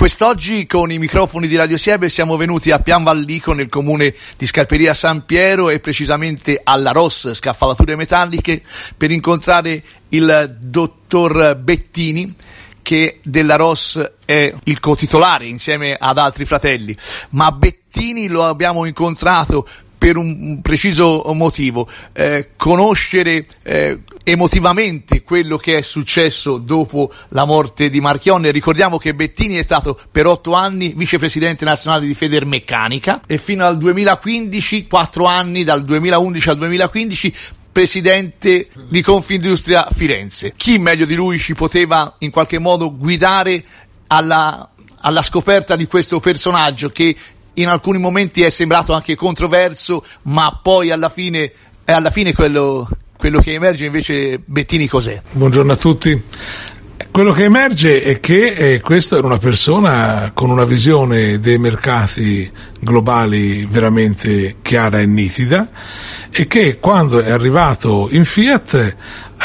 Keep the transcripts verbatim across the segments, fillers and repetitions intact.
Quest'oggi con i microfoni di Radio Siebe siamo venuti a Pianvallico nel comune di Scarperia San Piero e precisamente alla R O S Scaffalature Metalliche per incontrare il dottor Bettini, che della R O S è il cotitolare insieme ad altri fratelli, ma Bettini lo abbiamo incontrato per un preciso motivo, eh, conoscere eh, emotivamente quello che è successo dopo la morte di Marchionne. Ricordiamo che Bettini è stato per otto anni vicepresidente nazionale di Federmeccanica e fino al duemilaquindici, quattro anni, dal duemilaundici al duemilaquindici, presidente di Confindustria Firenze. Chi meglio di lui ci poteva in qualche modo guidare alla, alla scoperta di questo personaggio che in alcuni momenti è sembrato anche controverso, ma poi alla fine, alla fine quello, quello che emerge invece. Bettini cos'è? Buongiorno a tutti. Quello che emerge è che eh, questo era una persona con una visione dei mercati globali veramente chiara e nitida, e che quando è arrivato in Fiat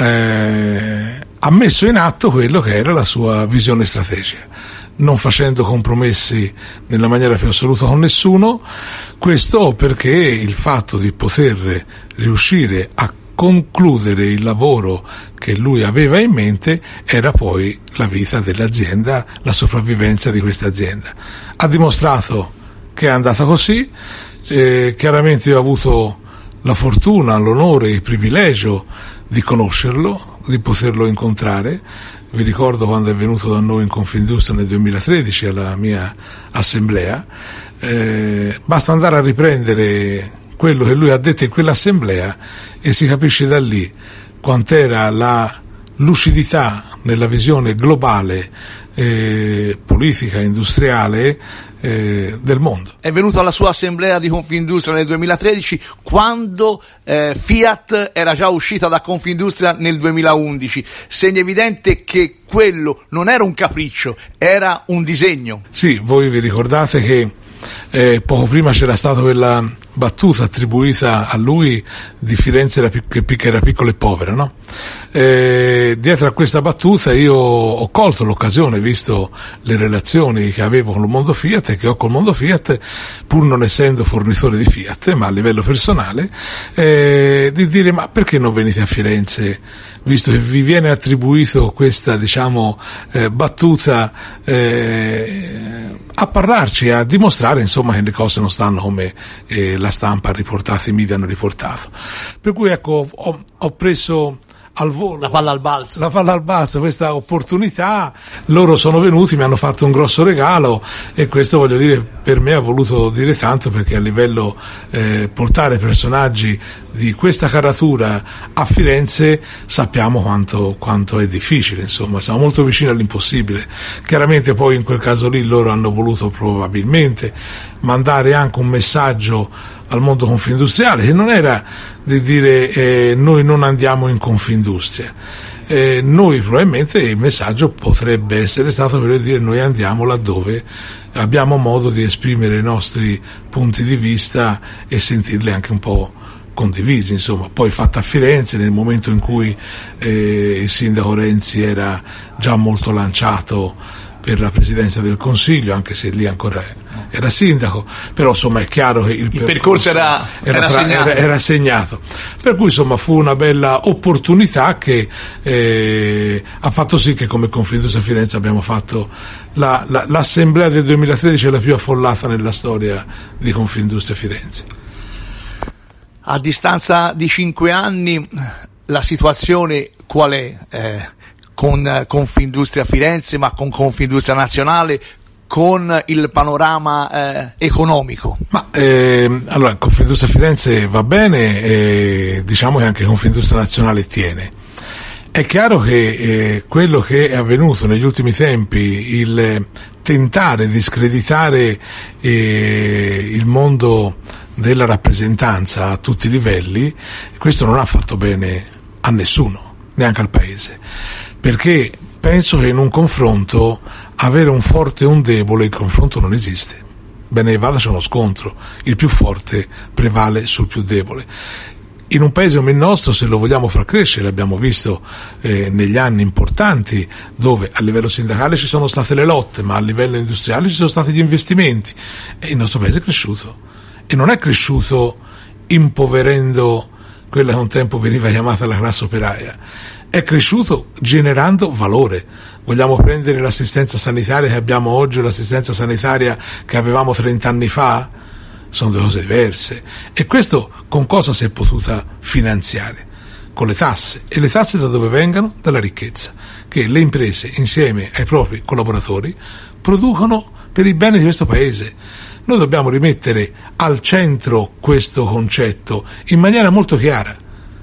eh, ha messo in atto quello che era la sua visione strategica, non facendo compromessi nella maniera più assoluta con nessuno. Questo perché il fatto di poter riuscire a concludere il lavoro che lui aveva in mente era poi la vita dell'azienda, la sopravvivenza di questa azienda. Ha dimostrato che è andata così. Eh, chiaramente io ho avuto la fortuna, l'onore, il privilegio di conoscerlo, di poterlo incontrare. Vi ricordo quando è venuto da noi in Confindustria nel duemilatredici alla mia assemblea. Eh, basta andare a riprendere quello che lui ha detto in quell'assemblea e si capisce da lì quant'era la lucidità nella visione globale, eh, politica, industriale eh, del mondo. È venuto alla sua assemblea di Confindustria nel duemilatredici quando eh, Fiat era già uscita da Confindustria nel duemilaundici. Segno evidente che quello non era un capriccio, era un disegno. Sì, voi vi ricordate che Eh, poco prima c'era stata quella battuta attribuita a lui di Firenze era pic- che era piccola e povera, no? Eh, dietro a questa battuta io ho colto l'occasione, visto le relazioni che avevo con il mondo Fiat e che ho col mondo Fiat, pur non essendo fornitore di Fiat, ma a livello personale, eh, di dire: ma perché non venite a Firenze, visto che vi viene attribuito questa, diciamo, eh, battuta, eh, a parlarci, a dimostrare insomma che le cose non stanno come eh, la stampa ha riportato, i media hanno riportato. Per cui ecco, ho, ho preso al volo la palla al balzo la palla al balzo questa opportunità. Loro sono venuti, mi hanno fatto un grosso regalo e questo, voglio dire, per me ha voluto dire tanto, perché a livello eh, portare personaggi di questa caratura a Firenze sappiamo quanto, quanto è difficile, insomma siamo molto vicini all'impossibile. Chiaramente poi in quel caso lì loro hanno voluto probabilmente mandare anche un messaggio al mondo confindustriale, che non era di dire eh, noi non andiamo in Confindustria. Eh, noi probabilmente il messaggio potrebbe essere stato quello di dire: noi andiamo laddove abbiamo modo di esprimere i nostri punti di vista e sentirli anche un po' condivisi, insomma. Poi fatta a Firenze, nel momento in cui eh, il sindaco Renzi era già molto lanciato per la presidenza del Consiglio, anche se lì ancora era sindaco, però insomma è chiaro che il, il percorso, percorso era, era, era, tra, segnato. Era, era segnato, per cui insomma fu una bella opportunità che eh, ha fatto sì che come Confindustria Firenze abbiamo fatto la, la, l'assemblea del duemilatredici è la più affollata nella storia di Confindustria Firenze. A distanza di cinque anni la situazione qual è? Eh, con Confindustria Firenze, ma con Confindustria Nazionale, con il panorama eh, economico? Ma eh, allora Confindustria Firenze va bene, eh, diciamo che anche Confindustria Nazionale tiene. È chiaro che eh, quello che è avvenuto negli ultimi tempi, il tentare di screditare eh, il mondo della rappresentanza a tutti i livelli, questo non ha fatto bene a nessuno, neanche al Paese, perché penso che in un confronto avere un forte e un debole, il confronto non esiste. Bene, vada, c'è uno scontro, il più forte prevale sul più debole. In un paese come il nostro, se lo vogliamo far crescere, l'abbiamo visto eh, negli anni importanti, dove a livello sindacale ci sono state le lotte, ma a livello industriale ci sono stati gli investimenti, e il nostro paese è cresciuto, e non è cresciuto impoverendo quella che un tempo veniva chiamata la classe operaia, è cresciuto generando valore. Vogliamo prendere l'assistenza sanitaria che abbiamo oggi o l'assistenza sanitaria che avevamo trent'anni fa? Sono due cose diverse. E questo con cosa si è potuta finanziare? Con le tasse. E le tasse da dove vengono? Dalla ricchezza che le imprese insieme ai propri collaboratori producono per il bene di questo paese. Noi dobbiamo rimettere al centro questo concetto in maniera molto chiara.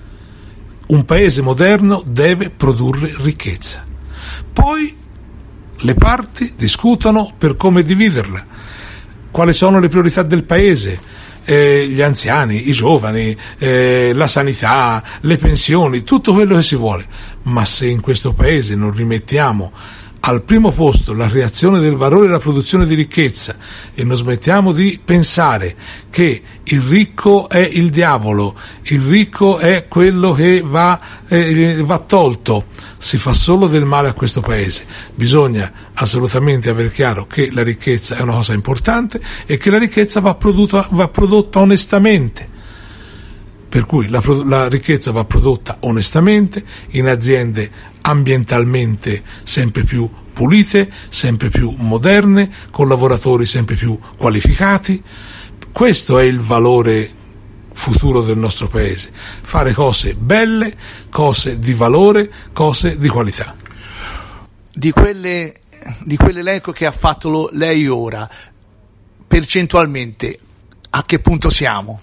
Un paese moderno deve produrre ricchezza. Poi le parti discutono per come dividerla. Quali sono le priorità del paese? Eh, gli anziani, i giovani, eh, la sanità, le pensioni, tutto quello che si vuole. Ma se in questo paese non rimettiamo al primo posto la creazione del valore e la produzione di ricchezza e non smettiamo di pensare che il ricco è il diavolo, il ricco è quello che va, eh, va tolto, si fa solo del male a questo paese. Bisogna assolutamente aver chiaro che la ricchezza è una cosa importante e che la ricchezza va prodotta, va prodotta onestamente. Per cui la, la ricchezza va prodotta onestamente in aziende ambientalmente sempre più pulite, sempre più moderne, con lavoratori sempre più qualificati. Questo è il valore futuro del nostro paese: fare cose belle, cose di valore, cose di qualità. Di quelle, di quell'elenco che ha fatto lo, lei ora, percentualmente a che punto siamo?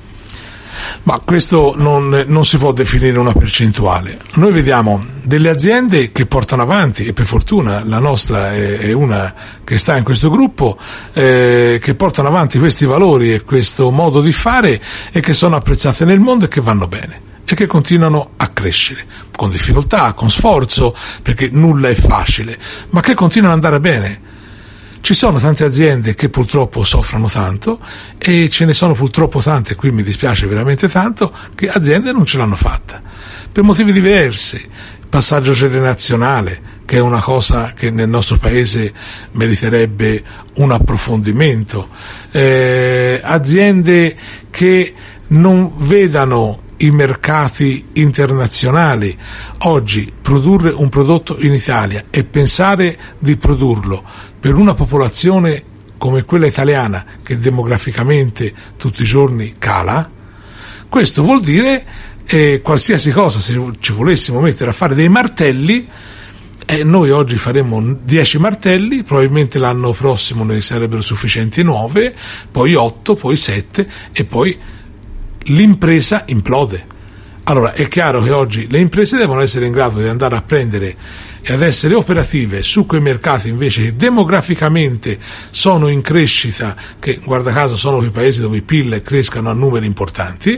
Ma questo non, non si può definire una percentuale. Noi vediamo delle aziende che portano avanti, e per fortuna la nostra è, è una che sta in questo gruppo, eh, che portano avanti questi valori e questo modo di fare e che sono apprezzate nel mondo e che vanno bene e che continuano a crescere, con difficoltà, con sforzo, perché nulla è facile, ma che continuano ad andare bene. Ci sono tante aziende che purtroppo soffrono tanto e ce ne sono purtroppo tante, qui mi dispiace veramente tanto, che aziende non ce l'hanno fatta per motivi diversi. Passaggio generazionale, che è una cosa che nel nostro paese meriterebbe un approfondimento, eh, aziende che non vedano i mercati internazionali. Oggi produrre un prodotto in Italia e pensare di produrlo per una popolazione come quella italiana che demograficamente tutti i giorni cala, questo vuol dire eh, qualsiasi cosa. Se ci volessimo mettere a fare dei martelli, eh, noi oggi faremo dieci martelli, probabilmente l'anno prossimo ne sarebbero sufficienti nove, poi otto, poi sette e poi l'impresa implode. Allora è chiaro che oggi le imprese devono essere in grado di andare a prendere e ad essere operative su quei mercati invece che demograficamente sono in crescita, che guarda caso sono quei paesi dove i P I L crescano a numeri importanti.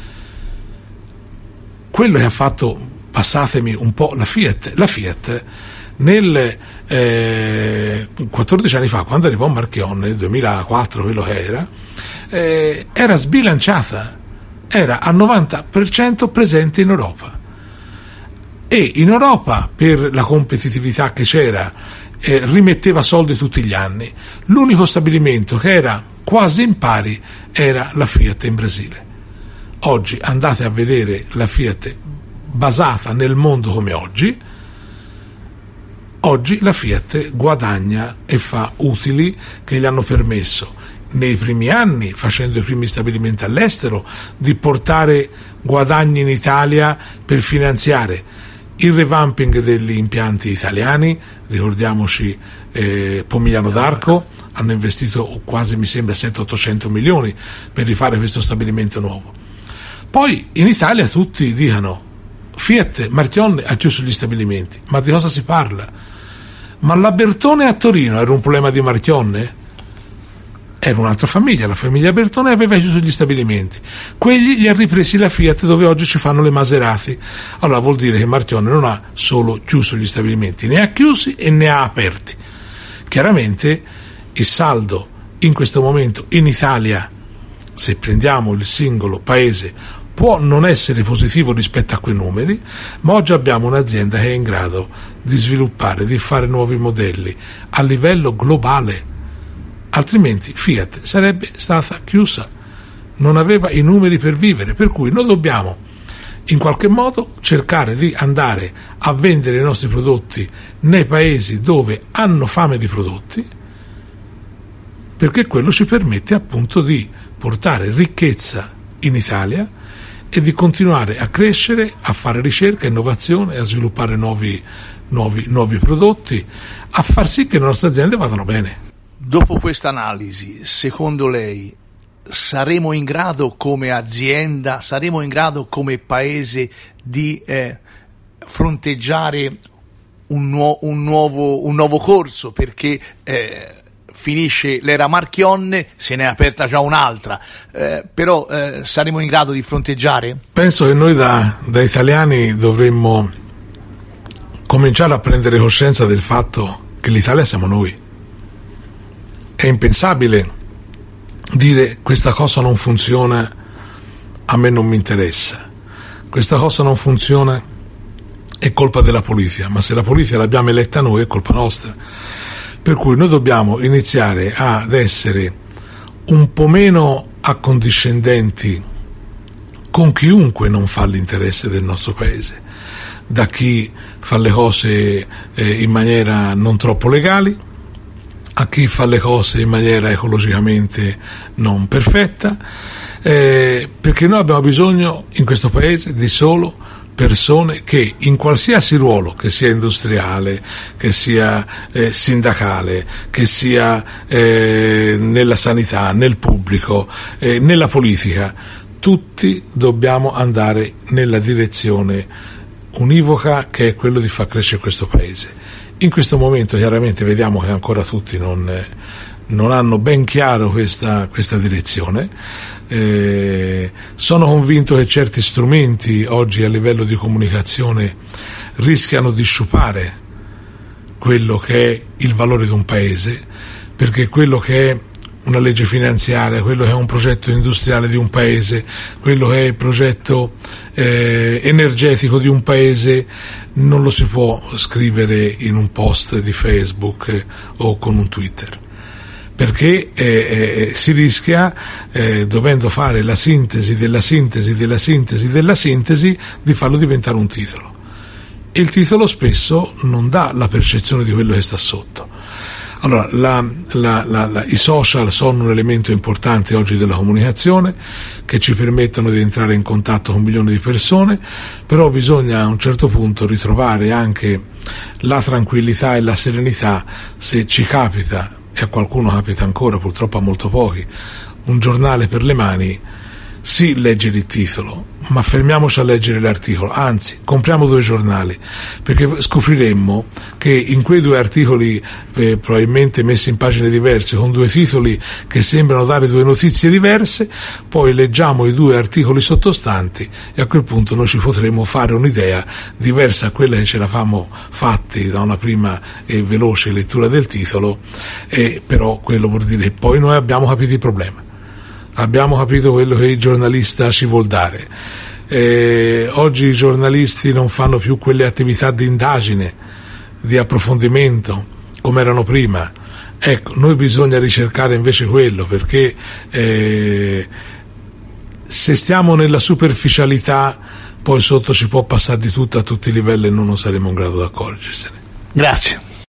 Quello che ha fatto, passatemi un po', la Fiat, la Fiat nel eh, quattordici anni fa, quando arrivò Marchionne, nel duemilaquattro quello che era, eh, era sbilanciata, era al novanta per cento presente in Europa, e in Europa, per la competitività che c'era, eh, rimetteva soldi tutti gli anni. L'unico stabilimento che era quasi in pari era la Fiat in Brasile. Oggi andate a vedere la Fiat basata nel mondo come oggi. Oggi la Fiat guadagna e fa utili che gli hanno permesso nei primi anni, facendo i primi stabilimenti all'estero, di portare guadagni in Italia per finanziare il revamping degli impianti italiani. Ricordiamoci eh, Pomigliano d'Arco, hanno investito quasi, mi sembra, settecento ottocento milioni per rifare questo stabilimento nuovo. Poi in Italia tutti dicono Fiat, Marchionne ha chiuso gli stabilimenti, ma di cosa si parla? Ma la Bertone a Torino era un problema di Marchionne? Era un'altra famiglia, la famiglia Bertone aveva chiuso gli stabilimenti, quelli li ha ripresi la Fiat, dove oggi ci fanno le Maserati. Allora vuol dire che Marchionne non ha solo chiuso gli stabilimenti, ne ha chiusi e ne ha aperti. Chiaramente il saldo in questo momento in Italia, se prendiamo il singolo paese, può non essere positivo rispetto a quei numeri, ma oggi abbiamo un'azienda che è in grado di sviluppare, di fare nuovi modelli a livello globale, altrimenti Fiat sarebbe stata chiusa, non aveva i numeri per vivere, per cui noi dobbiamo in qualche modo cercare di andare a vendere i nostri prodotti nei paesi dove hanno fame di prodotti, perché quello ci permette appunto di portare ricchezza in Italia e di continuare a crescere, a fare ricerca, innovazione, a sviluppare nuovi, nuovi, nuovi prodotti, a far sì che le nostre aziende vadano bene. Dopo questa analisi, secondo lei, saremo in grado come azienda, saremo in grado come paese di eh, fronteggiare un, nuo- un, nuovo, un nuovo corso, perché eh, finisce l'era Marchionne, se ne è aperta già un'altra, eh, però eh, saremo in grado di fronteggiare? Penso che noi da, da italiani dovremmo cominciare a prendere coscienza del fatto che l'Italia siamo noi. È impensabile dire questa cosa non funziona, a me non mi interessa, questa cosa non funziona, è colpa della politica, ma se la politica l'abbiamo eletta noi è colpa nostra, per cui noi dobbiamo iniziare ad essere un po' meno accondiscendenti con chiunque non fa l'interesse del nostro paese, da chi fa le cose eh, in maniera non troppo legali, a chi fa le cose in maniera ecologicamente non perfetta, eh, perché noi abbiamo bisogno in questo paese di solo persone che in qualsiasi ruolo, che sia industriale, che sia eh, sindacale, che sia eh, nella sanità, nel pubblico, eh, nella politica, tutti dobbiamo andare nella direzione univoca, che è quello di far crescere questo paese. In questo momento chiaramente vediamo che ancora tutti non, non hanno ben chiaro questa, questa direzione. Eh, sono convinto che certi strumenti oggi a livello di comunicazione rischiano di sciupare quello che è il valore di un paese, perché quello che è una legge finanziaria, quello che è un progetto industriale di un paese, quello che è il progetto eh, energetico di un paese, non lo si può scrivere in un post di Facebook eh, o con un Twitter, perché eh, eh, si rischia, eh, dovendo fare la sintesi della sintesi della sintesi della sintesi, di farlo diventare un titolo, e il titolo spesso non dà la percezione di quello che sta sotto. Allora, la, la, la, la, i social sono un elemento importante oggi della comunicazione, che ci permettono di entrare in contatto con milioni di persone, però bisogna a un certo punto ritrovare anche la tranquillità e la serenità, se ci capita, e a qualcuno capita ancora, purtroppo a molto pochi, un giornale per le mani, sì, leggere il titolo, ma fermiamoci a leggere l'articolo, anzi compriamo due giornali, perché scopriremmo che in quei due articoli eh, probabilmente messi in pagine diverse, con due titoli che sembrano dare due notizie diverse, poi leggiamo i due articoli sottostanti e a quel punto noi ci potremo fare un'idea diversa a quella che ce l'avamo fatti da una prima e veloce lettura del titolo, e però quello vuol dire che poi noi abbiamo capito il problema. Abbiamo capito quello che il giornalista ci vuol dare. Eh, oggi i giornalisti non fanno più quelle attività di indagine, di approfondimento come erano prima. Ecco, noi bisogna ricercare invece quello, perché eh, se stiamo nella superficialità, poi sotto ci può passare di tutto a tutti i livelli e noi non saremo in grado di accorgersene. Grazie.